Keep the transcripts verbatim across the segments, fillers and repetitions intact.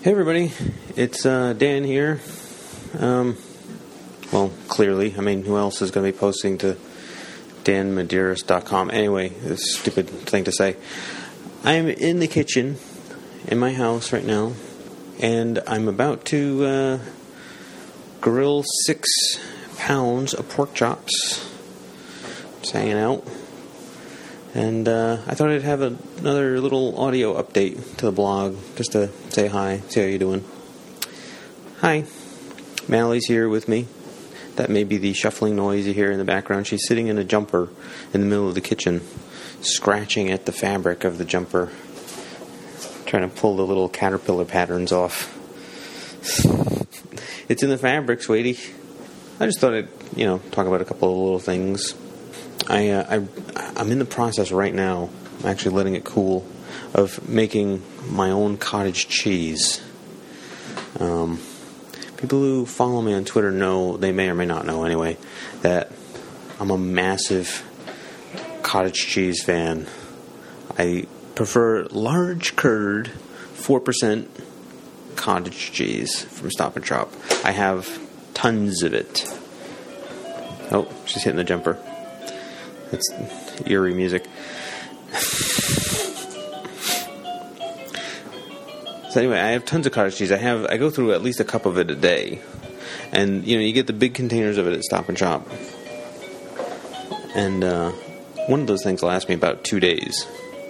Hey everybody, it's uh, Dan here. Um, well, clearly, I mean, who else is going to be posting to dan medeiros dot com? Anyway, it's a stupid thing to say. I'm in the kitchen in my house right now, and I'm about to uh, grill six pounds of pork chops. Just hanging out. And uh, I thought I'd have a, another little audio update to the blog, just to say hi, see how you're doing. Hi, Mally's here with me. That may be the shuffling noise you hear in the background. She's sitting in a jumper in the middle of the kitchen, scratching at the fabric of the jumper, trying to pull the little caterpillar patterns off. It's in the fabric, sweetie. I just thought I'd, you know, talk about a couple of little things. I, uh, I, I'm in the process right now, I'm actually letting it cool, of making my own cottage cheese. Um, people who follow me on Twitter know, they may or may not know anyway, that I'm a massive cottage cheese fan. I prefer large curd, four percent cottage cheese from Stop and Shop. I have tons of it. Oh, she's hitting the jumper. It's eerie music. So anyway, I have tons of cottage cheese. I have I go through at least a cup of it a day, and you know you get the big containers of it at Stop and Shop, and uh, one of those things lasts me about two days,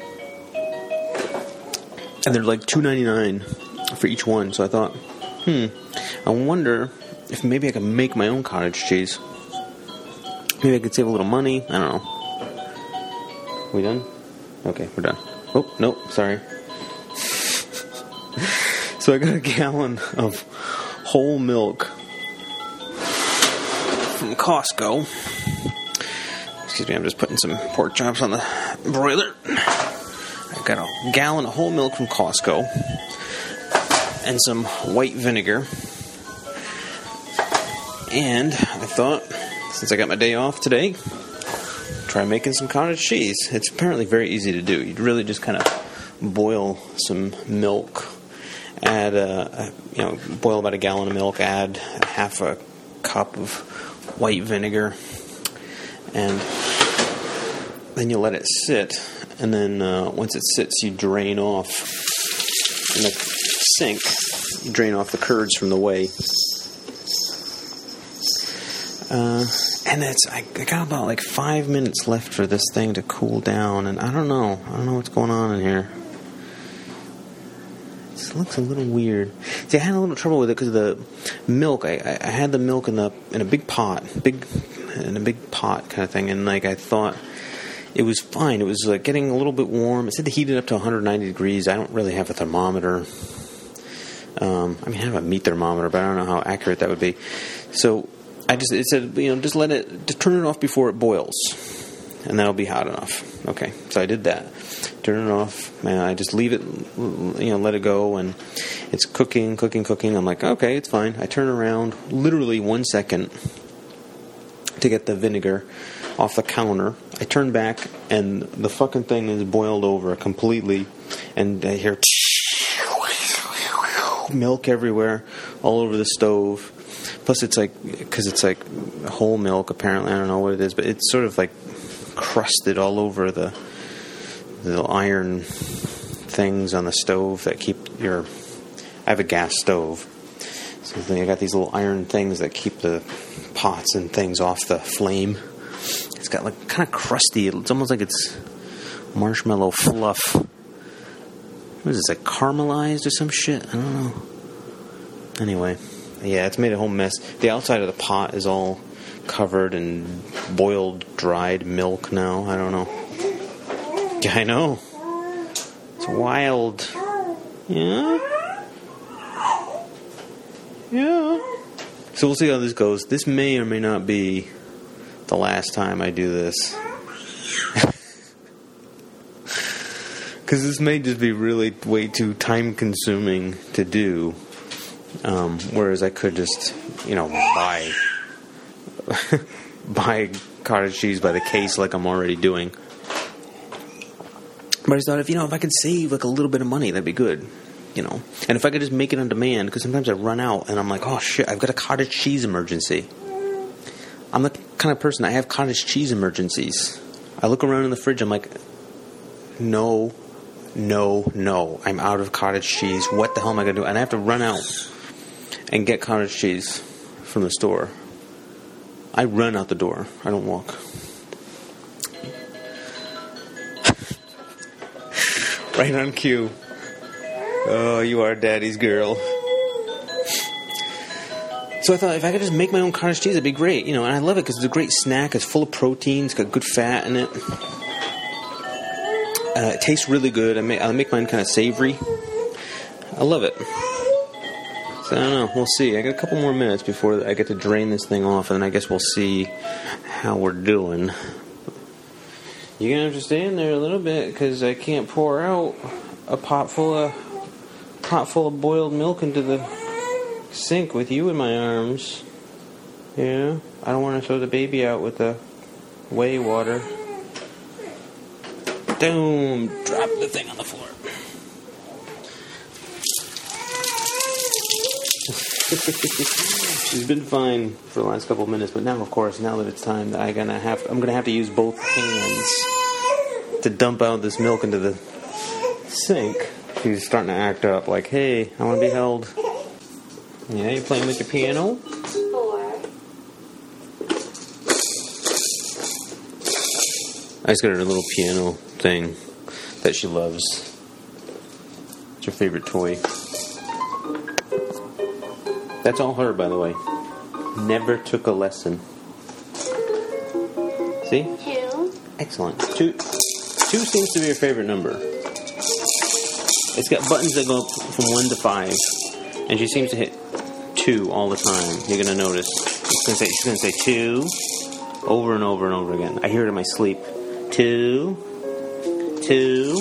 and they're like two ninety-nine for each one. So I thought, hmm, I wonder if maybe I could make my own cottage cheese. Maybe I could save a little money. I don't know. We done? Okay, we're done. Oh, nope, sorry. So I got a gallon of whole milk from Costco. Excuse me, I'm just putting some pork chops on the broiler. I've got a gallon of whole milk from Costco and some white vinegar. And I thought, since I got my day off today, try making some cottage cheese. It's apparently very easy to do. You'd really just kind of boil some milk, add a, a, you know, boil about a gallon of milk, add half a cup of white vinegar, and then you let it sit. And then uh, once it sits, you drain off in the sink. You drain off the curds from the whey. Uh, and it's, I, I got about like five minutes left for this thing to cool down, and I don't know, I don't know what's going on in here. It looks a little weird. See, I had a little trouble with it because of the milk. I, I had the milk in the in a big pot, big in a big pot kind of thing, and like I thought it was fine. It was like getting a little bit warm. It said to heat it up to one hundred ninety degrees. I don't really have a thermometer. Um, I mean, I have a meat thermometer, but I don't know how accurate that would be. So I just, it said, you know, just let it, just turn it off before it boils, and that'll be hot enough. Okay, so I did that. Turn it off, and I just leave it, you know, let it go, and it's cooking, cooking, cooking. I'm like, okay, it's fine. I turn around literally one second to get the vinegar off the counter. I turn back, and the fucking thing is boiled over completely, and I hear milk everywhere, all over the stove. Plus, it's like, because it's like whole milk, apparently. I don't know what it is, but it's sort of like crusted all over the, the iron things on the stove that keep your... I have a gas stove. So I got these little iron things that keep the pots and things off the flame. It's got like kind of crusty. It's almost like it's marshmallow fluff. What is this, like caramelized or some shit? I don't know. Anyway... Yeah, it's made a whole mess. The outside of the pot is all covered in boiled, dried milk now. I don't know. Yeah, I know. It's wild. Yeah? Yeah. So we'll see how this goes. This may or may not be the last time I do this. Because this may just be really way too time-consuming to do. Um, whereas I could just, you know, buy buy cottage cheese by the case like I'm already doing. But I just thought, if you know, if I could save like a little bit of money, that'd be good. you know. And if I could just make it on demand, because sometimes I run out and I'm like, oh shit, I've got a cottage cheese emergency. I'm the kind of person, I have cottage cheese emergencies. I look around in the fridge, I'm like, no, no, no, I'm out of cottage cheese. What the hell am I going to do? And I have to run out and get cottage cheese from the store. I run out the door. I don't walk. Right on cue. Oh, you are daddy's girl. So I thought if I could just make my own cottage cheese, it'd be great. You know, and I love it because it's a great snack. It's full of protein. It's got good fat in it. Uh, it tastes really good. I make, I make mine kind of savory. I love it. So I don't know. We'll see. I got a couple more minutes before I get to drain this thing off, and then I guess we'll see how we're doing. You're going to have to stay in there a little bit because I can't pour out a pot full of pot full of boiled milk into the sink with you in my arms. Yeah? I don't want to throw the baby out with the whey water. Boom! Drop the thing on the floor. She's been fine for the last couple of minutes, but now, of course, now that it's time, that I'm gonna have, I'm gonna have to use both hands to dump out this milk into the sink. She's starting to act up, like, "Hey, I want to be held." Yeah, you playing with your piano? Four. I just got her a little piano thing that she loves. It's her favorite toy. That's all her, by the way. Never took a lesson. See? Two. Excellent. Two. Two seems to be her favorite number. It's got buttons that go up from one to five, and she seems to hit two all the time. You're gonna notice. She's gonna say, she's gonna say two over and over and over again. I hear it in my sleep. Two. Two.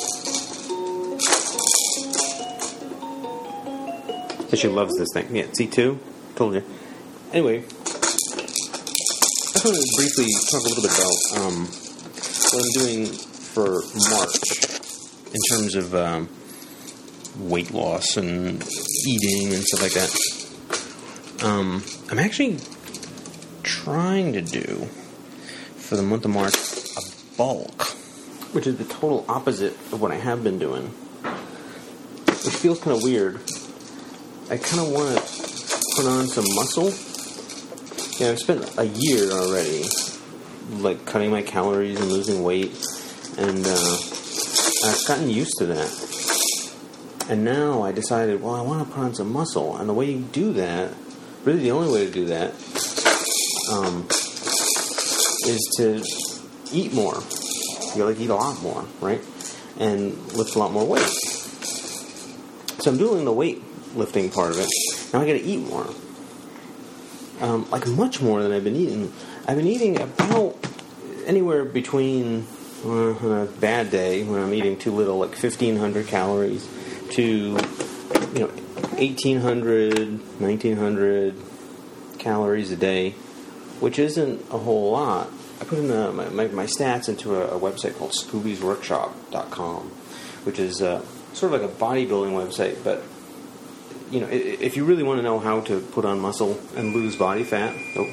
So she loves this thing. Yeah, see, two? Told you. Anyway, I just want to briefly talk a little bit about um, what I'm doing for March in terms of um, weight loss and eating and stuff like that. Um, I'm actually trying to do, for the month of March, a bulk, which is the total opposite of what I have been doing, which feels kind of weird. I kind of want to put on some muscle. Yeah, I've spent a year already, like, cutting my calories and losing weight, and uh, I've gotten used to that. And now I decided, well, I want to put on some muscle, and the way you do that, really the only way to do that, um, is to eat more. You gotta eat a lot more, right? And lift a lot more weight. So I'm doing the weight lifting part of it. Now I gotta eat more. Um, like much more than I've been eating. I've been eating about anywhere between, uh, on a bad day, when I'm eating too little, like fifteen hundred calories, to, you know, eighteen hundred, nineteen hundred calories a day, which isn't a whole lot. I put in a, my, my, my stats into a, a website called Scooby's Workshop dot com, which is uh, sort of like a bodybuilding website, but you know, if you really want to know how to put on muscle and lose body fat, oh,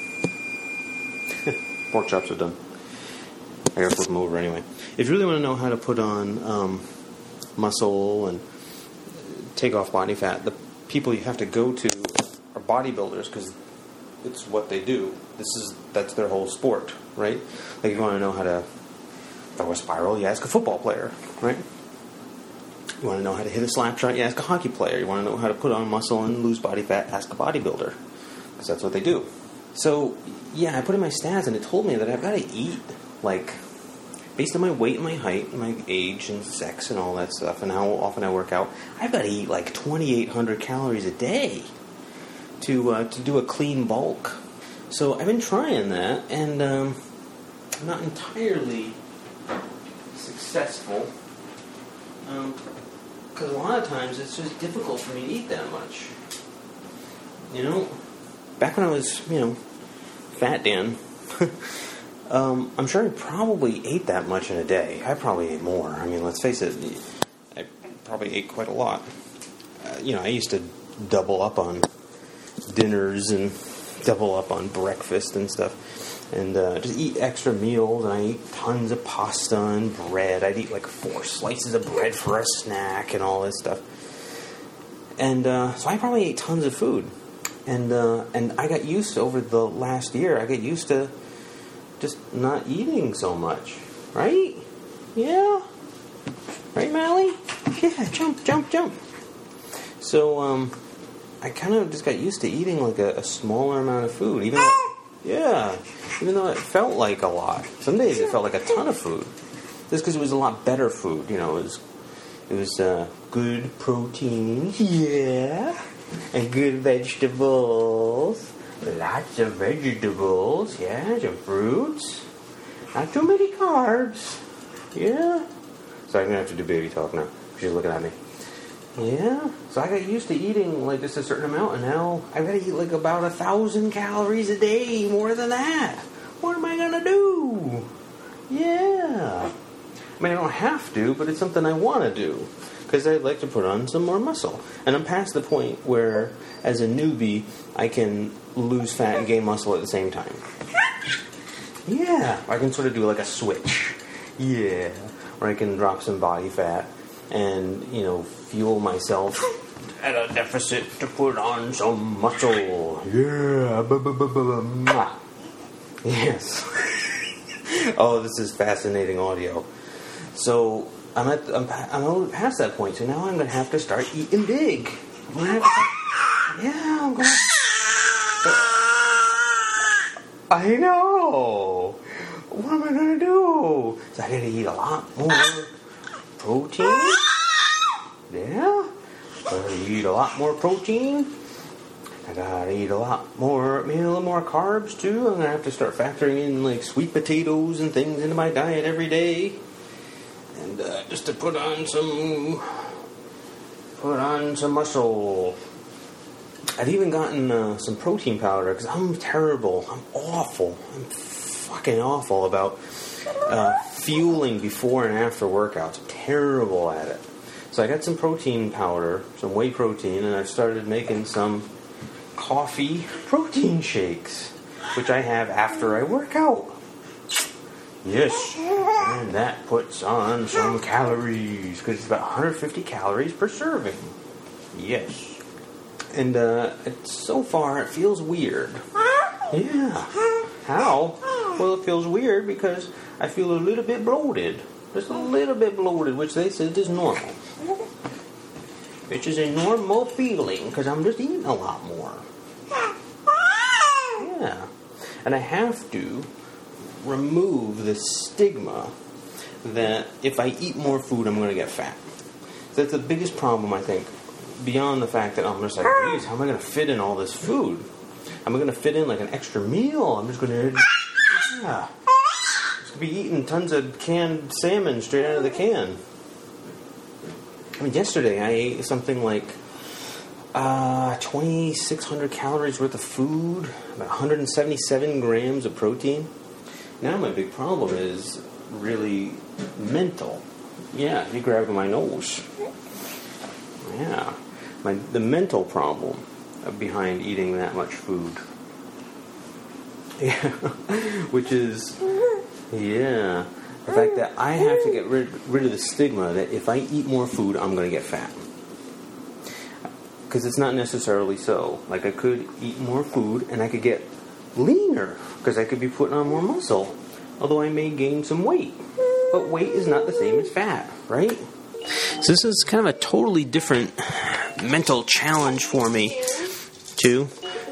pork chops are done. I gotta flip them over anyway. If you really want to know how to put on um, muscle and take off body fat, the people you have to go to are bodybuilders, because it's what they do. This is that's their whole sport, right? Like, if you want to know how to throw a spiral, you ask a football player, right? You want to know how to hit a slap shot, you ask a hockey player. You want to know how to put on muscle and lose body fat, ask a bodybuilder. Because that's what they do. So, yeah, I put in my stats, and it told me that I've got to eat, like, based on my weight and my height and my age and sex and all that stuff, and how often I work out, I've got to eat, like, twenty-eight hundred calories a day to uh, to do a clean bulk. So I've been trying that, and um, I'm not entirely successful. Um... Because a lot of times it's just difficult for me to eat that much. You know, back when I was, you know, fat Dan, um, I'm sure I probably ate that much in a day. I probably ate more. I mean, let's face it, I probably ate quite a lot. Uh, you know, I used to double up on dinners and double up on breakfast and stuff, and uh, just eat extra meals. And I eat tons of pasta and bread. I'd eat like four slices of bread for a snack and all this stuff. And uh, so I probably ate tons of food. And uh, and I got used to, over the last year, I got used to just not eating so much. Right? Yeah? Right, Mally? Yeah, jump, jump, jump. So, um, I kind of just got used to eating like a, a smaller amount of food. Even though, yeah, even though it felt like a lot. Some days it felt like a ton of food. Just because it was a lot better food. You know, it was, it was uh, good protein. Yeah. And good vegetables. Lots of vegetables. Yeah, some fruits. Not too many carbs. Yeah. So I'm going to have to do baby talk now. She's looking at me. Yeah. So I got used to eating like just a certain amount, and now I've got to eat like about a thousand calories a day, more than that. What am I going to do? Yeah. I mean, I don't have to, but it's something I want to do. Because I'd like to put on some more muscle. And I'm past the point where, as a newbie, I can lose fat and gain muscle at the same time. Yeah. I can sort of do like a switch. Yeah. Or I can drop some body fat and, you know, fuel myself at a deficit to put on some muscle. Yeah. Yes. Oh, this is fascinating audio. So I'm at I'm, I'm over past that point. So now I'm going to have to start eating big. I'm gonna have to start, yeah, I'm going to. I know. What am I going to do? So I got to eat a lot more protein. Yeah. I got to eat a lot more protein. I got to eat a lot more, maybe a little more carbs too. I'm going to have to start factoring in like sweet potatoes and things into my diet every day. And uh, just to put on some, put on some muscle. I've even gotten uh, some protein powder because I'm terrible. I'm awful. I'm fucking awful about uh, fueling before and after workouts. I'm terrible at it. So I got some protein powder, some whey protein, and I've started making some coffee protein shakes, which I have after I work out. Yes, and that puts on some calories, because it's about one hundred fifty calories per serving. Yes. And uh, it, so far, it feels weird. Yeah. How? Well, it feels weird because I feel a little bit bloated. Just a little bit bloated, which they said is normal. Which is a normal feeling, because I'm just eating a lot more. Yeah. And I have to remove the stigma that if I eat more food, I'm going to get fat. So that's the biggest problem, I think, beyond the fact that I'm just like, geez, how am I going to fit in all this food? Am I going to fit in like an extra meal? I'm just going to, yeah. I'm going to be eating tons of canned salmon straight out of the can. I mean, yesterday I ate something like uh, twenty-six hundred calories worth of food, about one hundred seventy-seven grams of protein. Now my big problem is really mental. Yeah, you grabbed my nose. Yeah, my the mental problem behind eating that much food. Yeah, which is, yeah, the fact that I have to get rid, rid of the stigma that if I eat more food, I'm going to get fat. Because it's not necessarily so. Like, I could eat more food and I could get leaner because I could be putting on more muscle, although I may gain some weight. But weight is not the same as fat, right? So this is kind of a totally different mental challenge for me, too.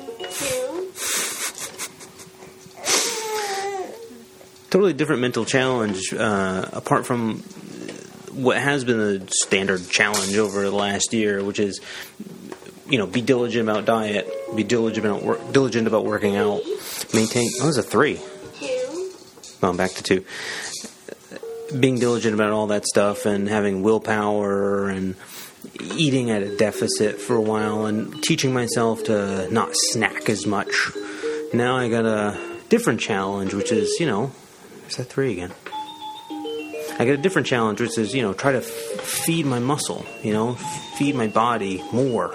Totally different mental challenge, uh, apart from what has been a standard challenge over the last year, which is, you know, be diligent about diet, be diligent about work, diligent about working out, maintain. Oh, it's a three. Two. Going back to two. Being diligent about all that stuff and having willpower and eating at a deficit for a while and teaching myself to not snack as much. Now I got a different challenge, which is, you know, there's that three again. I got a different challenge, which is, you know, try to f- feed my muscle, you know, feed my body more.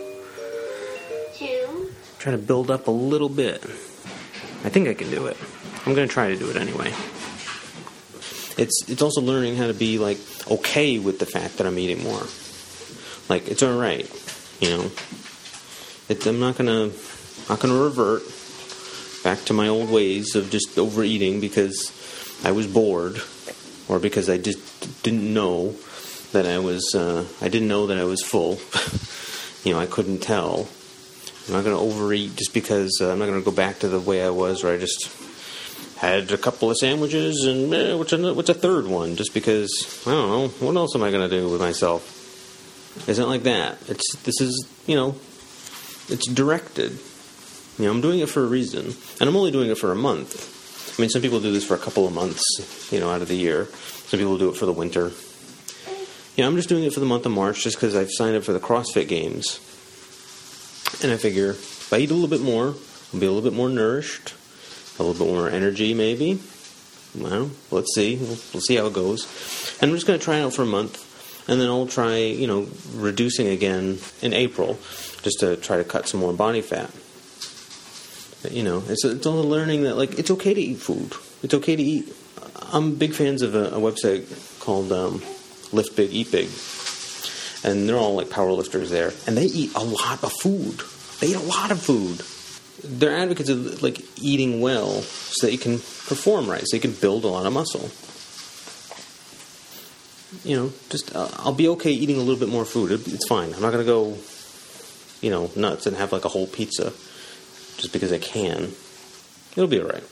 Two. Try to build up a little bit. I think I can do it. I'm going to try to do it anyway. It's it's also learning how to be, like, okay with the fact that I'm eating more. Like, it's all right, you know. It's, I'm not going to not going to revert back to my old ways of just overeating because I was bored. Or because I just didn't know that I was, uh, I didn't know that I was full. You know, I couldn't tell. I'm not going to overeat just because uh, I'm not going to go back to the way I was where I just had a couple of sandwiches and eh, what's, a, what's a third one? Just because, I don't know, what else am I going to do with myself? It's not like that. It's, this is, you know, it's directed. You know, I'm doing it for a reason. And I'm only doing it for a month. I mean, some people do this for a couple of months, you know, out of the year. Some people do it for the winter. You know, I'm just doing it for the month of March just because I've signed up for the CrossFit Games. And I figure if I eat a little bit more, I'll be a little bit more nourished, a little bit more energy maybe. Well, let's see. We'll, we'll see how it goes. And I'm just going to try it out for a month. And then I'll try, you know, reducing again in April just to try to cut some more body fat. You know, it's it's all learning that, like, it's okay to eat food. It's okay to eat. I'm big fans of a, a website called um, Lift Big, Eat Big. And they're all, like, power lifters there. And they eat a lot of food. They eat a lot of food. They're advocates of, like, eating well so that you can perform right, so you can build a lot of muscle. You know, just, uh, I'll be okay eating a little bit more food. It, it's fine. I'm not going to go, you know, nuts and have, like, a whole pizza. Just because I can. It'll be alright.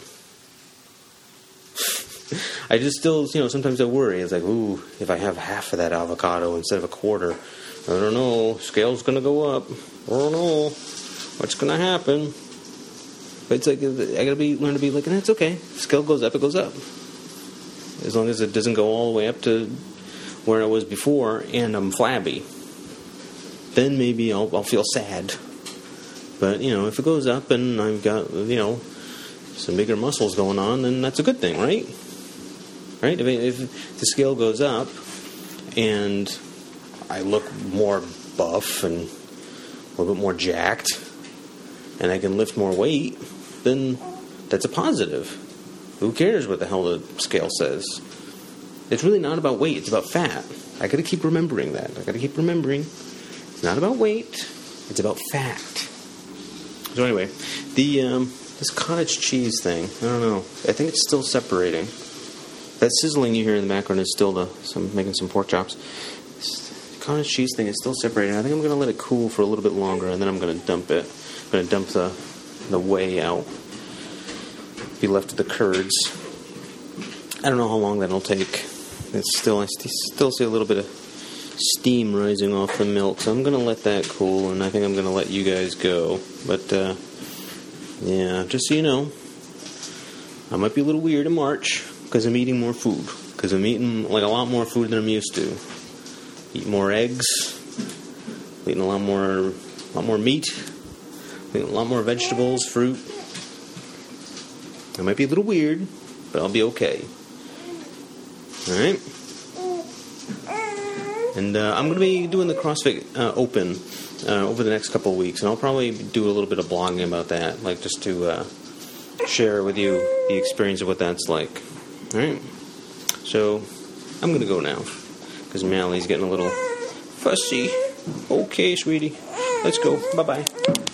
I just still, you know, sometimes I worry. It's like, ooh, if I have half of that avocado instead of a quarter, I don't know, scale's going to go up. I don't know what's going to happen. But it's like, I got to be learn to be like, and that's okay. Scale goes up, it goes up. As long as it doesn't go all the way up to where I was before and I'm flabby. Then maybe I'll, I'll feel sad. But, you know, if it goes up and I've got, you know, some bigger muscles going on, then that's a good thing, right? Right? I mean, if the scale goes up and I look more buff and a little bit more jacked and I can lift more weight, then that's a positive. Who cares what the hell the scale says? It's really not about weight, it's about fat. I got to keep remembering that. I got to keep remembering it's not about weight, it's about fat. So anyway, the um, this cottage cheese thing, I don't know. I think it's still separating. That sizzling you hear in the background is still the some making some pork chops. This cottage cheese thing is still separating. I think I'm going to let it cool for a little bit longer, and then I'm going to dump it. I'm going to dump the the whey out. Be left with the curds. I don't know how long that'll take. It's still I still see a little bit of steam rising off the milk, so I'm going to let that cool, and I think I'm going to let you guys go. But, uh, yeah, just so you know, I might be a little weird in March, because I'm eating more food, because I'm eating, like, a lot more food than I'm used to. Eat more eggs, eating a lot more, a lot more meat, eating a lot more vegetables, fruit. I might be a little weird, but I'll be okay. Alright? And uh, I'm going to be doing the CrossFit uh, Open uh, over the next couple of weeks, and I'll probably do a little bit of blogging about that, like just to uh, share with you the experience of what that's like. All right? So I'm going to go now, because Mally's getting a little fussy. Okay, sweetie. Let's go. Bye-bye.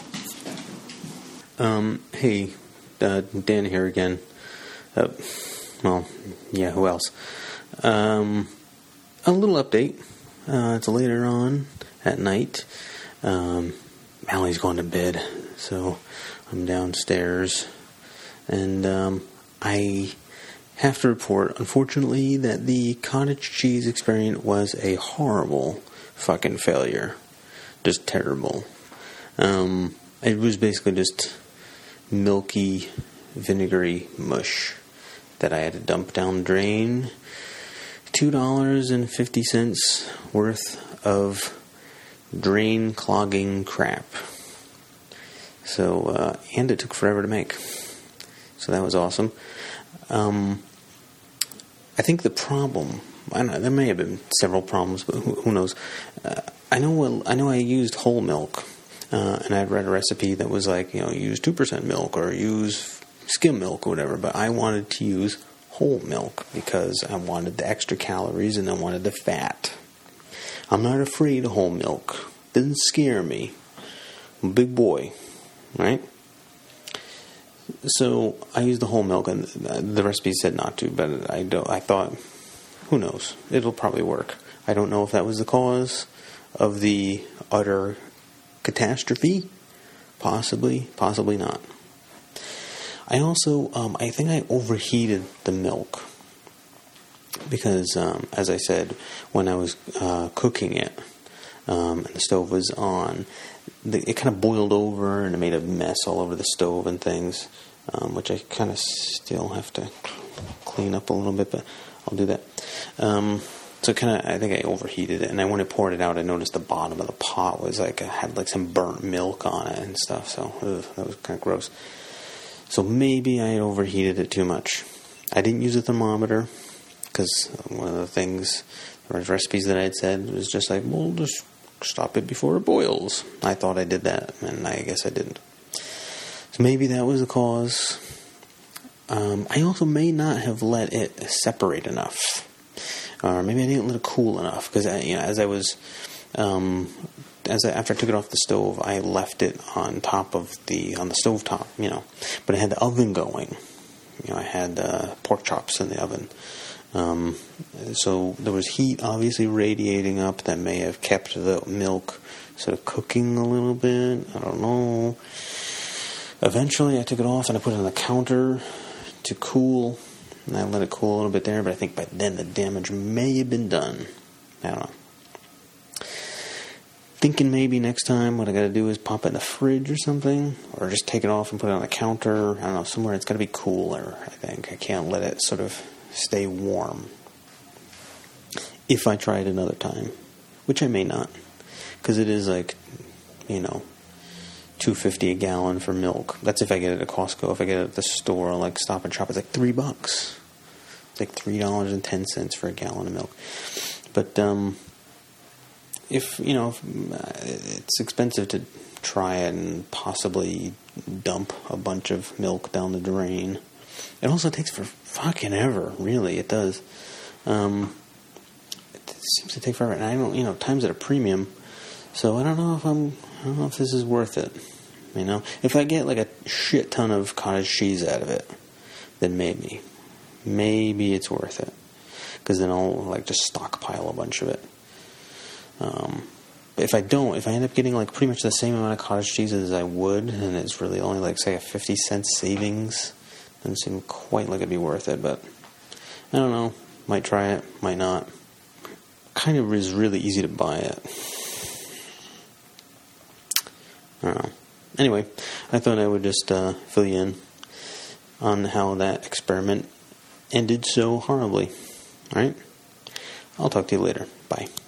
Um, hey, uh, Dan here again. Uh, well, yeah, who else? Um, a little update. Uh, it's later on at night. Um, Mally's going to bed, so I'm downstairs. And um, I have to report, unfortunately, that the cottage cheese experiment was a horrible fucking failure. Just terrible. Um, it was basically just milky, vinegary mush that I had to dump down the drain. two dollars and fifty cents worth of drain clogging crap. So, uh, and it took forever to make. So that was awesome. Um, I think the problem, I don't know, there may have been several problems, but who, who knows? Uh, I know what, I know I used whole milk, uh, and I had read a recipe that was like, you know, use two percent milk or use skim milk or whatever, but I wanted to use whole milk because I wanted the extra calories and I wanted the fat. I'm not afraid of whole milk. Doesn't scare me. I'm a big boy, right? So I used the whole milk, and the recipe said not to, but I don't. I thought, who knows? It'll probably work. I don't know if that was the cause of the utter catastrophe. Possibly, possibly not. I also, um, I think I overheated the milk because, um, as I said, when I was uh, cooking it, um, and the stove was on, the, it kind of boiled over and it made a mess all over the stove and things, um, which I kind of still have to clean up a little bit, but I'll do that. Um, so kind of, I think I overheated it, and then when I poured it out, I noticed the bottom of the pot was like, it had like some burnt milk on it and stuff, so ugh, that was kind of gross. So maybe I overheated it too much. I didn't use a thermometer, because one of the things, the recipes that I had said was just like, well, just stop it before it boils. I thought I did that, and I guess I didn't. So maybe that was the cause. Um, I also may not have let it separate enough, or maybe I didn't let it cool enough, because you know, as I was, um, as I, after I took it off the stove, I left it on top of the on the stove top, you know, but I had the oven going. You know, I had uh, pork chops in the oven. Um, so there was heat obviously radiating up that may have kept the milk sort of cooking a little bit. I don't know. Eventually I took it off and I put it on the counter to cool, and I let it cool a little bit there, but I think by then the damage may have been done. I don't know. Thinking maybe next time what I gotta do is pop it in the fridge or something, or just take it off and put it on the counter. I don't know, somewhere it's gotta be cooler, I think. I can't let it sort of stay warm if I try it another time, which I may not, because it is like, you know, two fifty a gallon for milk. That's if I get it at Costco. If I get it at the store, like Stop and Shop, it's like three bucks. It's like three dollars and ten cents for a gallon of milk. But um, if you know, if, uh, it's expensive to try it and possibly dump a bunch of milk down the drain. It also takes for fucking ever, really. It does. Um, it seems to take forever, and I don't, you know, time's at a premium. So I don't know if I'm, I don't know if this is worth it. You know, if I get like a shit ton of cottage cheese out of it, then maybe, maybe it's worth it, because then I'll like just stockpile a bunch of it. Um, but if I don't, if I end up getting like pretty much the same amount of cottage cheese as I would, and it's really only like say a fifty cent savings, doesn't seem quite like it'd be worth it. But I don't know. Might try it, might not. Kind of is really easy to buy it. I don't know. Anyway, I thought I would just uh, fill you in on how that experiment ended so horribly. Alright? I'll talk to you later. Bye.